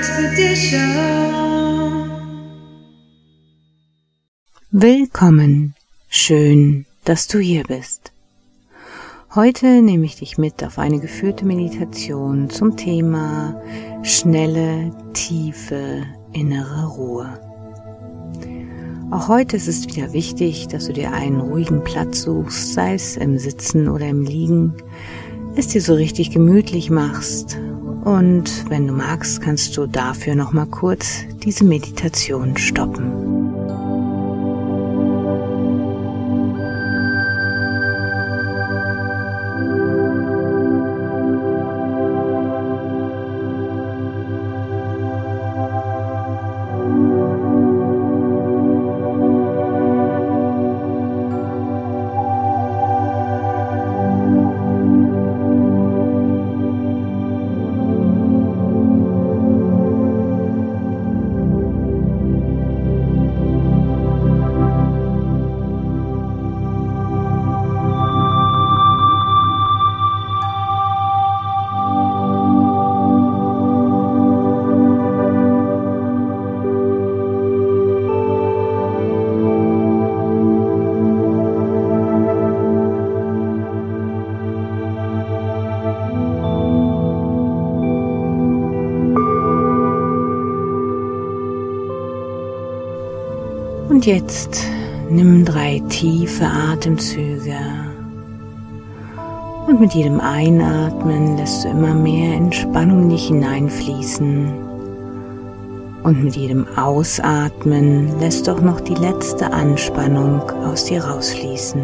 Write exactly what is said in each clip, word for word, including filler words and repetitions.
Expedition. Willkommen, schön, dass du hier bist. Heute nehme ich dich mit auf eine geführte Meditation zum Thema schnelle, tiefe, innere Ruhe. Auch heute ist es wieder wichtig, dass du dir einen ruhigen Platz suchst, sei es im Sitzen oder im Liegen, es dir so richtig gemütlich machst und wenn du magst, kannst du dafür noch mal kurz diese Meditation stoppen. Und jetzt nimm drei tiefe Atemzüge und mit jedem Einatmen lässt du immer mehr Entspannung in dich hineinfließen und mit jedem Ausatmen lässt du auch noch die letzte Anspannung aus dir rausfließen.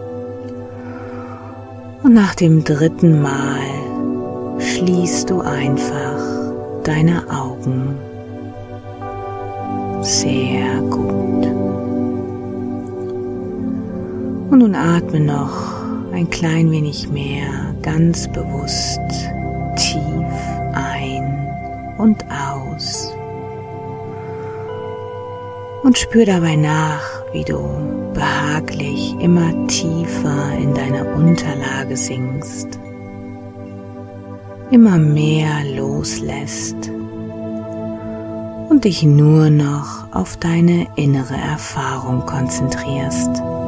Und nach dem dritten Mal schließt du einfach deine Augen. Sehr gut. Und nun atme noch ein klein wenig mehr ganz bewusst tief ein und aus. Und spür dabei nach, wie du behaglich immer tiefer in deine Unterlage sinkst, immer mehr loslässt und dich nur noch auf deine innere Erfahrung konzentrierst.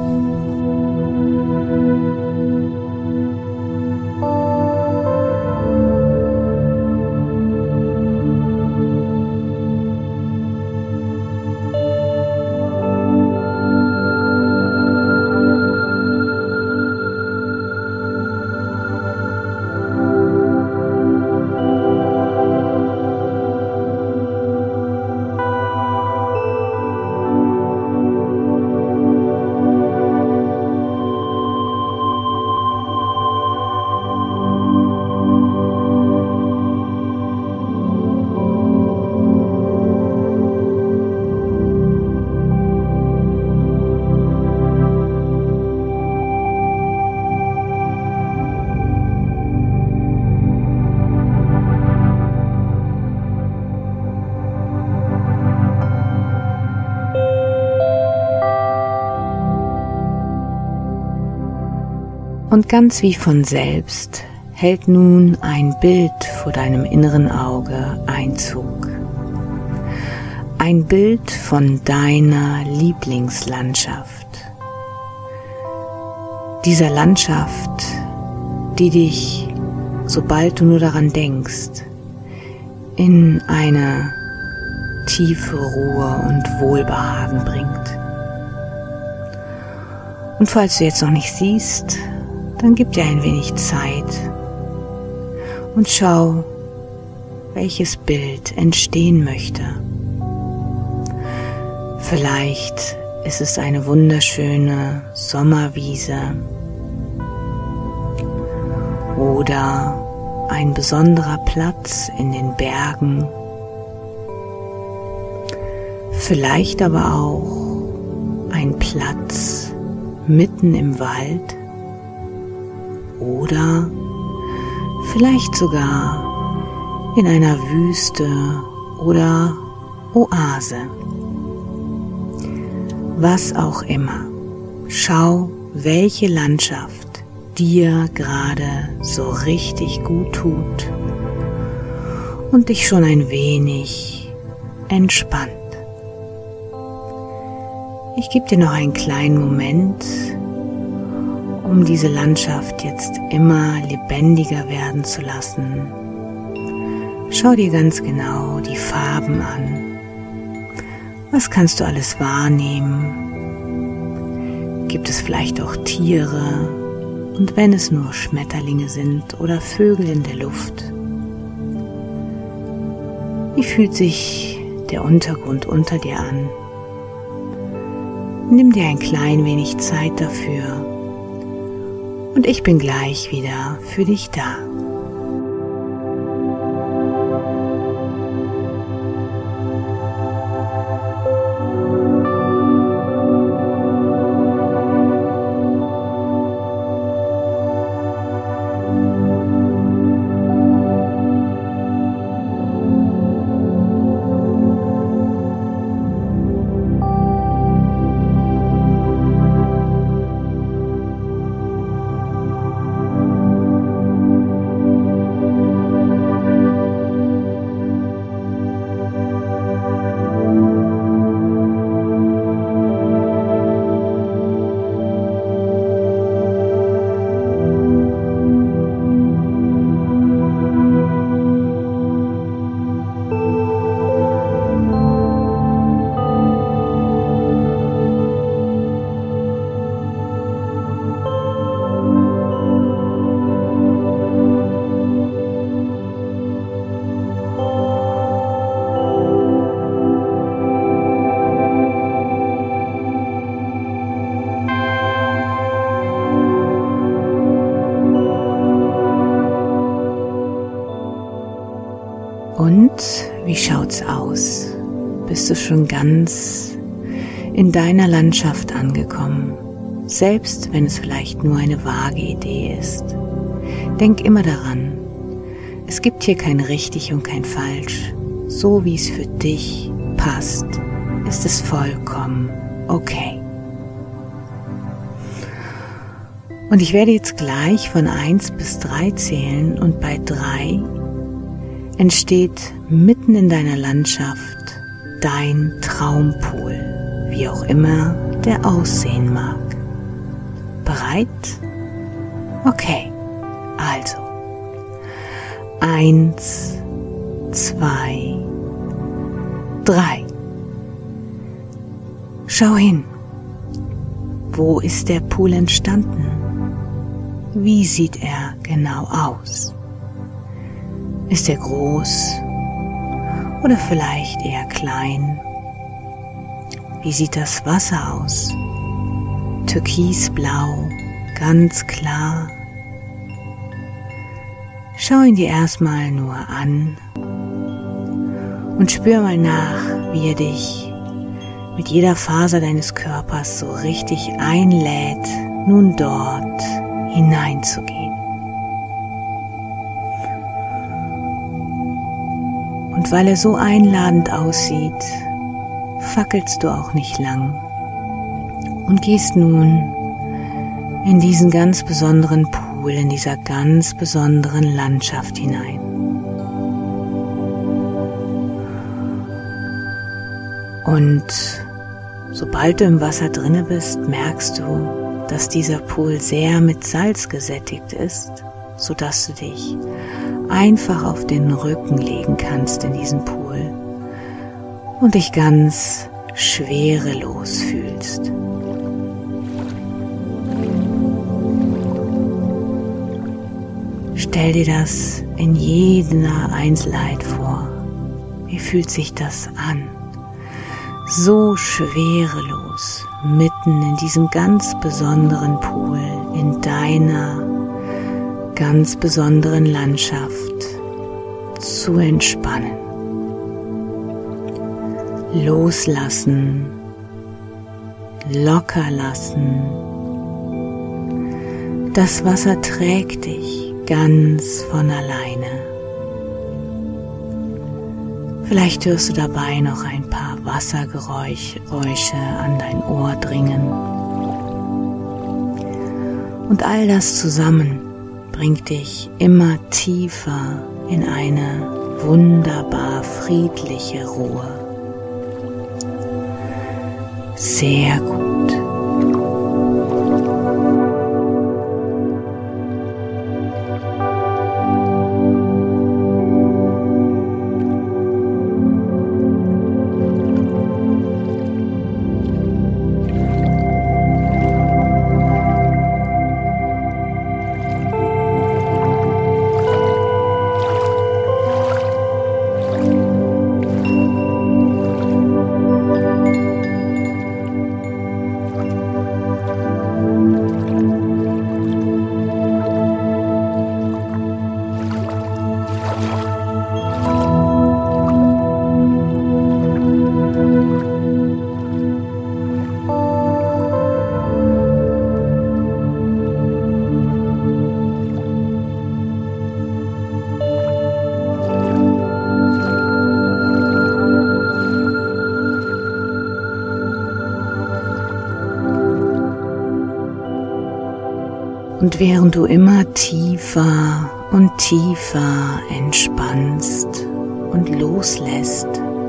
Und ganz wie von selbst hält nun ein Bild vor deinem inneren Auge Einzug. Ein Bild von deiner Lieblingslandschaft. Dieser Landschaft, die dich, sobald du nur daran denkst, in eine tiefe Ruhe und Wohlbehagen bringt. Und falls du jetzt noch nicht siehst, dann gib dir ein wenig Zeit und schau, welches Bild entstehen möchte. Vielleicht ist es eine wunderschöne Sommerwiese oder ein besonderer Platz in den Bergen, vielleicht aber auch ein Platz mitten im Wald. Oder vielleicht sogar in einer Wüste oder Oase. Was auch immer. Schau, welche Landschaft dir gerade so richtig gut tut und dich schon ein wenig entspannt. Ich gebe dir noch einen kleinen Moment, um diese Landschaft jetzt immer lebendiger werden zu lassen. Schau dir ganz genau die Farben an. Was kannst du alles wahrnehmen? Gibt es vielleicht auch Tiere? Und wenn es nur Schmetterlinge sind oder Vögel in der Luft? Wie fühlt sich der Untergrund unter dir an? Nimm dir ein klein wenig Zeit dafür und ich bin gleich wieder für dich da. Und wie schaut's aus? Bist du schon ganz in deiner Landschaft angekommen? Selbst wenn es vielleicht nur eine vage Idee ist. Denk immer daran, es gibt hier kein richtig und kein falsch. So wie es für dich passt, ist es vollkommen okay. Und ich werde jetzt gleich von eins bis drei zählen und bei drei entsteht mitten in deiner Landschaft dein Traumpool, wie auch immer der aussehen mag. Bereit? Okay, also eins, zwei, drei. Schau hin. Wo ist der Pool entstanden? Wie sieht er genau aus? Ist er groß oder vielleicht eher klein? Wie sieht das Wasser aus? Türkisblau, ganz klar. Schau ihn dir erstmal nur an und spür mal nach, wie er dich mit jeder Faser deines Körpers so richtig einlädt, nun dort hineinzugehen. Und weil er so einladend aussieht, fackelst du auch nicht lang und gehst nun in diesen ganz besonderen Pool, in dieser ganz besonderen Landschaft hinein. Und sobald du im Wasser drinne bist, merkst du, dass dieser Pool sehr mit Salz gesättigt ist, sodass du dich einfach auf den Rücken legen kannst in diesen Pool und dich ganz schwerelos fühlst. Stell dir das in jeder Einzelheit vor. Wie fühlt sich das an? So schwerelos, mitten in diesem ganz besonderen Pool, in deiner ganz besonderen Landschaft zu entspannen. Loslassen, locker lassen. Das Wasser trägt dich ganz von alleine. Vielleicht hörst du dabei noch ein paar Wassergeräusche an dein Ohr dringen. Und all das zusammen bringt dich immer tiefer in eine wunderbar friedliche Ruhe. Sehr gut. Und während du immer tiefer und tiefer entspannst und loslässt,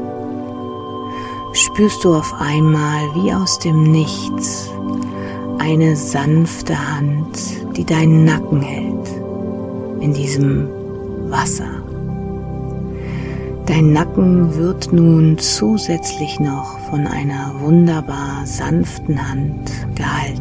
spürst du auf einmal wie aus dem Nichts eine sanfte Hand, die deinen Nacken hält in diesem Wasser. Dein Nacken wird nun zusätzlich noch von einer wunderbar sanften Hand gehalten.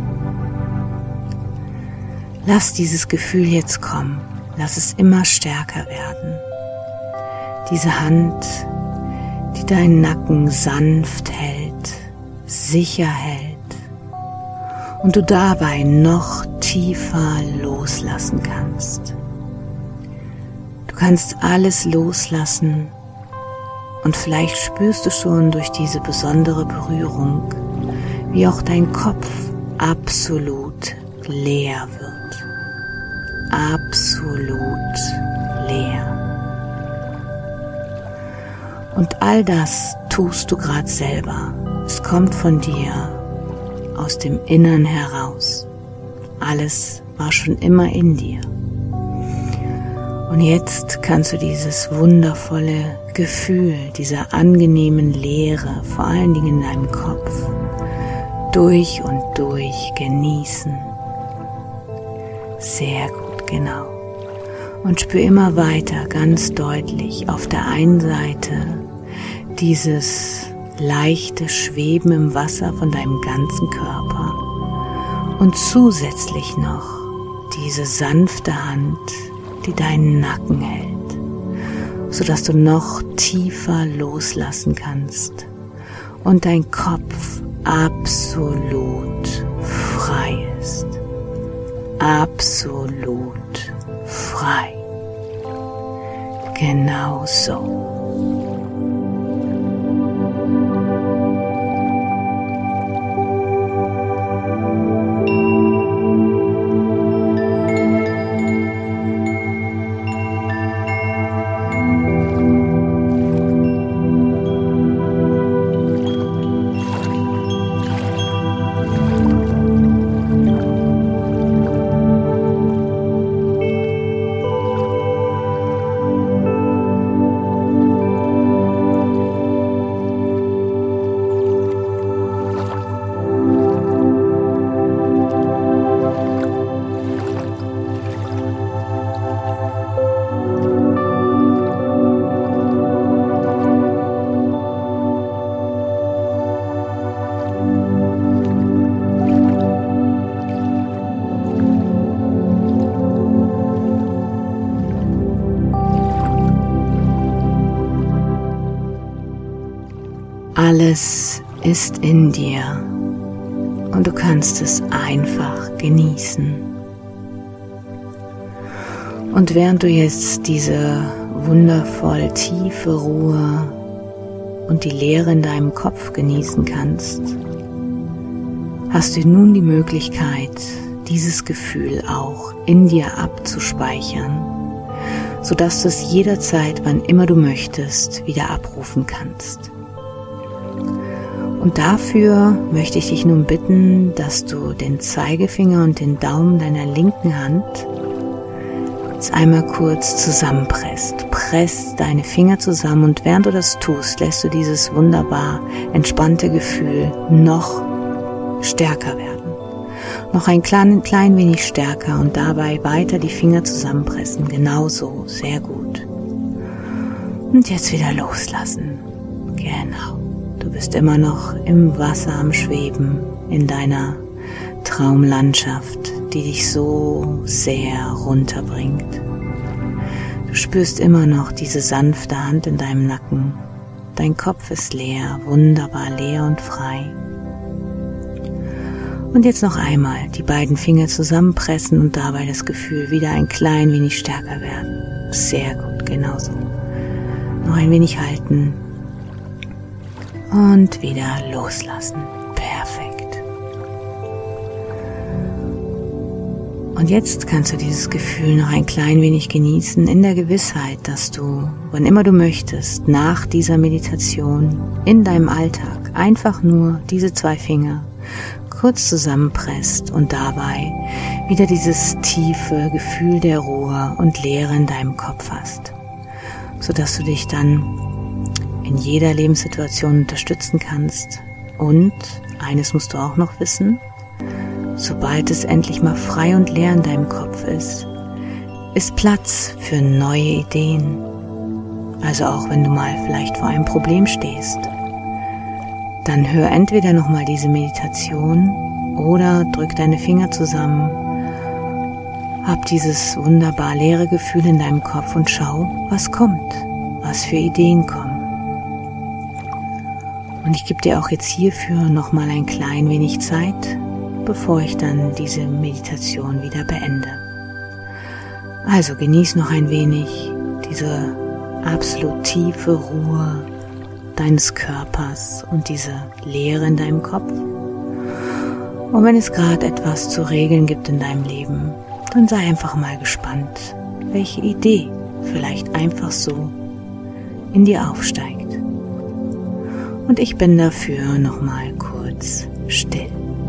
Lass dieses Gefühl jetzt kommen, lass es immer stärker werden. Diese Hand, die deinen Nacken sanft hält, sicher hält und du dabei noch tiefer loslassen kannst. Du kannst alles loslassen und vielleicht spürst du schon durch diese besondere Berührung, wie auch dein Kopf absolut leer wird. Absolut leer. Und all das tust du gerade selber. Es kommt von dir, aus dem Innern heraus. Alles war schon immer in dir. Und jetzt kannst du dieses wundervolle Gefühl dieser angenehmen Leere, vor allen Dingen in deinem Kopf, durch und durch genießen. Sehr gut. Genau. Und spür immer weiter ganz deutlich auf der einen Seite dieses leichte Schweben im Wasser von deinem ganzen Körper und zusätzlich noch diese sanfte Hand, die deinen Nacken hält, sodass du noch tiefer loslassen kannst und dein Kopf absolut frei ist. Absolut frei. Genau so. Alles ist in dir und du kannst es einfach genießen. Und während du jetzt diese wundervoll tiefe Ruhe und die Leere in deinem Kopf genießen kannst, hast du nun die Möglichkeit, dieses Gefühl auch in dir abzuspeichern, sodass du es jederzeit, wann immer du möchtest, wieder abrufen kannst. Und dafür möchte ich dich nun bitten, dass du den Zeigefinger und den Daumen deiner linken Hand jetzt einmal kurz zusammenpresst. Presst deine Finger zusammen und während du das tust, lässt du dieses wunderbar entspannte Gefühl noch stärker werden. Noch ein klein, klein wenig stärker und dabei weiter die Finger zusammenpressen. Genauso, sehr gut. Und jetzt wieder loslassen. Genau. Du bist immer noch im Wasser am Schweben, in deiner Traumlandschaft, die dich so sehr runterbringt. Du spürst immer noch diese sanfte Hand in deinem Nacken. Dein Kopf ist leer, wunderbar leer und frei. Und jetzt noch einmal die beiden Finger zusammenpressen und dabei das Gefühl wieder ein klein wenig stärker werden. Sehr gut, genauso. Noch ein wenig halten und wieder loslassen. Perfekt. Und jetzt kannst du dieses Gefühl noch ein klein wenig genießen, in der Gewissheit, dass du, wann immer du möchtest, nach dieser Meditation in deinem Alltag einfach nur diese zwei Finger kurz zusammenpresst und dabei wieder dieses tiefe Gefühl der Ruhe und Leere in deinem Kopf hast, sodass du dich dann in jeder Lebenssituation unterstützen kannst. Und eines musst du auch noch wissen: Sobald es endlich mal frei und leer in deinem Kopf ist, ist Platz für neue Ideen. Also auch wenn du mal vielleicht vor einem Problem stehst, dann hör entweder nochmal diese Meditation oder drück deine Finger zusammen, hab dieses wunderbar leere Gefühl in deinem Kopf und schau, was kommt, was für Ideen kommen. Und ich gebe dir auch jetzt hierfür nochmal ein klein wenig Zeit, bevor ich dann diese Meditation wieder beende. Also genieß noch ein wenig diese absolut tiefe Ruhe deines Körpers und diese Leere in deinem Kopf. Und wenn es gerade etwas zu regeln gibt in deinem Leben, dann sei einfach mal gespannt, welche Idee vielleicht einfach so in dir aufsteigt. Und ich bin dafür nochmal kurz still.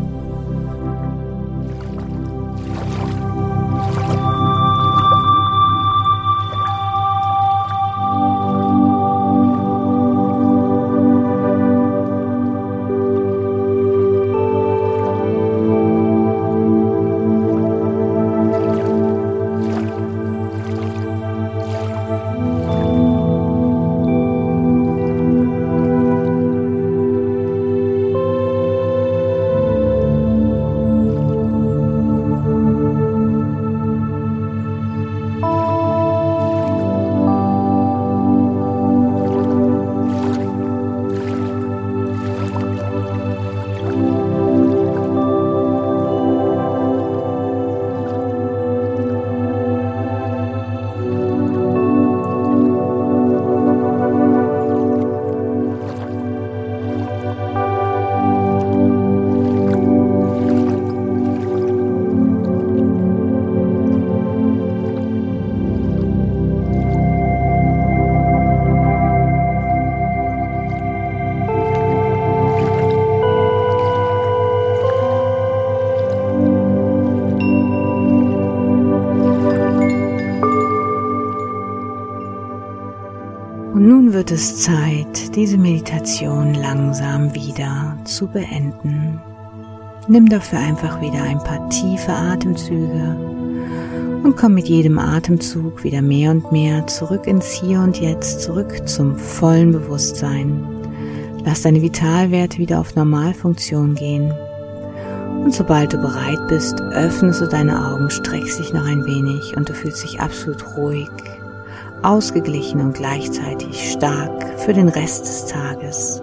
Und nun wird es Zeit, diese Meditation langsam wieder zu beenden. Nimm dafür einfach wieder ein paar tiefe Atemzüge und komm mit jedem Atemzug wieder mehr und mehr zurück ins Hier und Jetzt, zurück zum vollen Bewusstsein. Lass deine Vitalwerte wieder auf Normalfunktion gehen. Und sobald du bereit bist, öffnest du deine Augen, streckst dich noch ein wenig und du fühlst dich absolut ruhig, ausgeglichen und gleichzeitig stark für den Rest des Tages.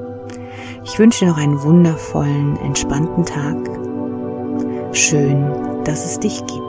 Ich wünsche dir noch einen wundervollen, entspannten Tag. Schön, dass es dich gibt.